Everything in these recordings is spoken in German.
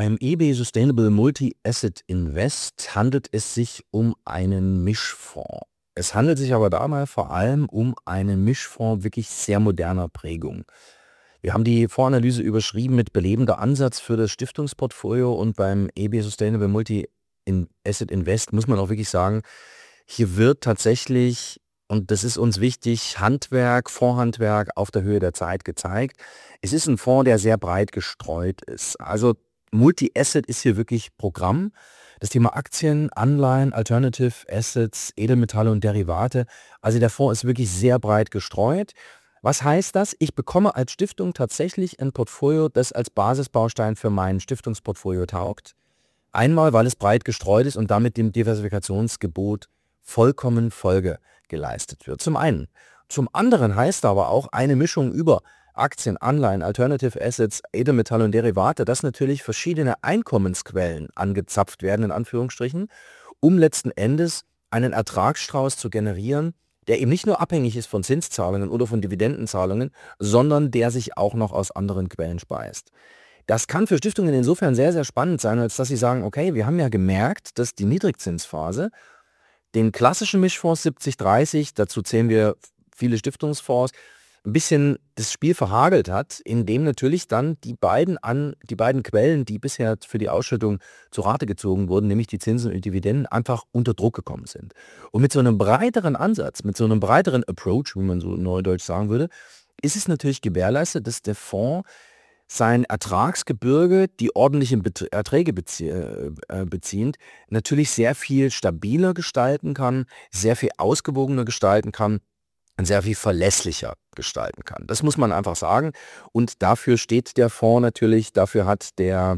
Beim eBay Sustainable Multi-Asset Invest handelt es sich um einen Mischfonds. Es handelt sich aber dabei vor allem um einen Mischfonds wirklich sehr moderner Prägung. Wir haben die Fondsanalyse überschrieben mit belebender Ansatz für das Stiftungsportfolio, und beim eBay Sustainable Multi-Asset Invest muss man auch wirklich sagen, hier wird tatsächlich, und das ist uns wichtig, Handwerk, Fondshandwerk auf der Höhe der Zeit gezeigt. Es ist ein Fonds, der sehr breit gestreut ist. Also Multi-Asset ist hier wirklich Programm. Das Thema Aktien, Anleihen, Alternative Assets, Edelmetalle und Derivate. Also der Fonds ist wirklich sehr breit gestreut. Was heißt das? Ich bekomme als Stiftung tatsächlich ein Portfolio, das als Basisbaustein für mein Stiftungsportfolio taugt. Einmal, weil es breit gestreut ist und damit dem Diversifikationsgebot vollkommen Folge geleistet wird. Zum einen. Zum anderen heißt aber auch eine Mischung über Aktien, Anleihen, Alternative Assets, Edelmetalle und Derivate, dass natürlich verschiedene Einkommensquellen angezapft werden, in Anführungsstrichen, um letzten Endes einen Ertragsstrauß zu generieren, der eben nicht nur abhängig ist von Zinszahlungen oder von Dividendenzahlungen, sondern der sich auch noch aus anderen Quellen speist. Das kann für Stiftungen insofern sehr, sehr spannend sein, als dass sie sagen, okay, wir haben ja gemerkt, dass die Niedrigzinsphase den klassischen Mischfonds 70-30, dazu zählen wir viele Stiftungsfonds, ein bisschen das Spiel verhagelt hat, indem natürlich dann die beiden Quellen, die bisher für die Ausschüttung zu Rate gezogen wurden, nämlich die Zinsen und die Dividenden, einfach unter Druck gekommen sind. Und mit so einem breiteren Ansatz, mit so einem breiteren Approach, wie man so neudeutsch sagen würde, ist es natürlich gewährleistet, dass der Fonds sein Ertragsgebirge, die ordentliche Erträge beziehend, natürlich sehr viel stabiler gestalten kann, sehr viel ausgewogener gestalten kann und sehr viel verlässlicher gestalten kann. Das muss man einfach sagen. Und dafür steht der Fonds natürlich, dafür hat der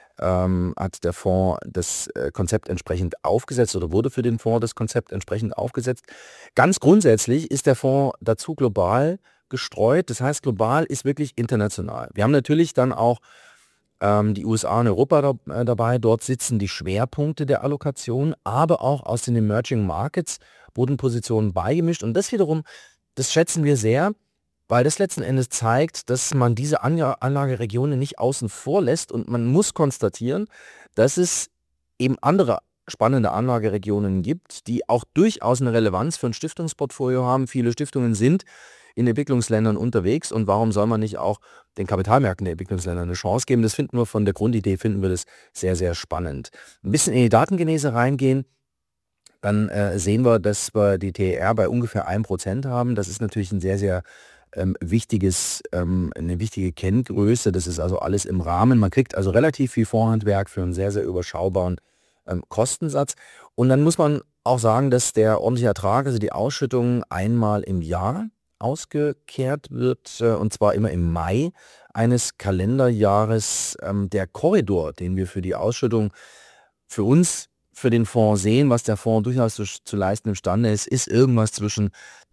Fonds das Konzept entsprechend aufgesetzt oder wurde für den Fonds das Konzept entsprechend aufgesetzt. Ganz grundsätzlich ist der Fonds dazu global gestreut. Das heißt, global ist wirklich international. Wir haben natürlich dann auch die USA und Europa dabei. Dort sitzen die Schwerpunkte der Allokation, aber auch aus den Emerging Markets wurden Positionen beigemischt. Und das wiederum, das schätzen wir sehr, weil das letzten Endes zeigt, dass man diese Anlageregionen nicht außen vor lässt, und man muss konstatieren, dass es eben andere spannende Anlageregionen gibt, die auch durchaus eine Relevanz für ein Stiftungsportfolio haben. Viele Stiftungen sind in Entwicklungsländern unterwegs, und warum soll man nicht auch den Kapitalmärkten der Entwicklungsländer eine Chance geben? Das finden wir von der Grundidee, finden wir das sehr, sehr spannend. Ein bisschen in die Datengenese reingehen, dann sehen wir, dass wir die TER bei ungefähr 1% haben. Das ist natürlich ein sehr, sehr eine wichtige Kenngröße. Das ist also alles im Rahmen. Man kriegt also relativ viel Fondshandwerk für einen sehr, sehr überschaubaren Kostensatz. Und dann muss man auch sagen, dass der ordentliche Ertrag, also die Ausschüttung, einmal im Jahr ausgekehrt wird, und zwar immer im Mai eines Kalenderjahres. Der Korridor, den wir für die Ausschüttung für uns, für den Fonds sehen, was der Fonds durchaus zu leisten imstande ist irgendwas zwischen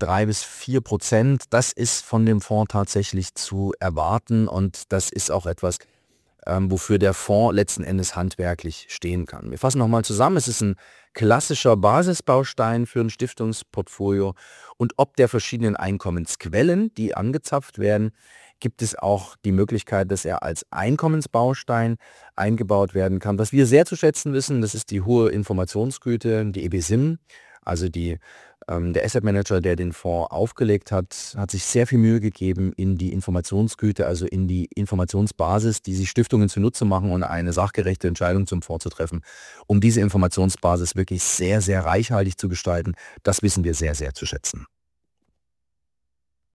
3-4%. Das ist von dem Fonds tatsächlich zu erwarten, und das ist auch etwas, wofür der Fonds letzten Endes handwerklich stehen kann. Wir fassen nochmal zusammen, es ist ein klassischer Basisbaustein für ein Stiftungsportfolio, und ob der verschiedenen Einkommensquellen, die angezapft werden, gibt es auch die Möglichkeit, dass er als Einkommensbaustein eingebaut werden kann. Was wir sehr zu schätzen wissen, das ist die hohe Informationsgüte, die EBSIM, also der Asset Manager, der den Fonds aufgelegt hat, hat sich sehr viel Mühe gegeben in die Informationsgüte, also in die Informationsbasis, die sich Stiftungen zunutze machen, und eine sachgerechte Entscheidung zum Fonds zu treffen, um diese Informationsbasis wirklich sehr, sehr reichhaltig zu gestalten. Das wissen wir sehr, sehr zu schätzen.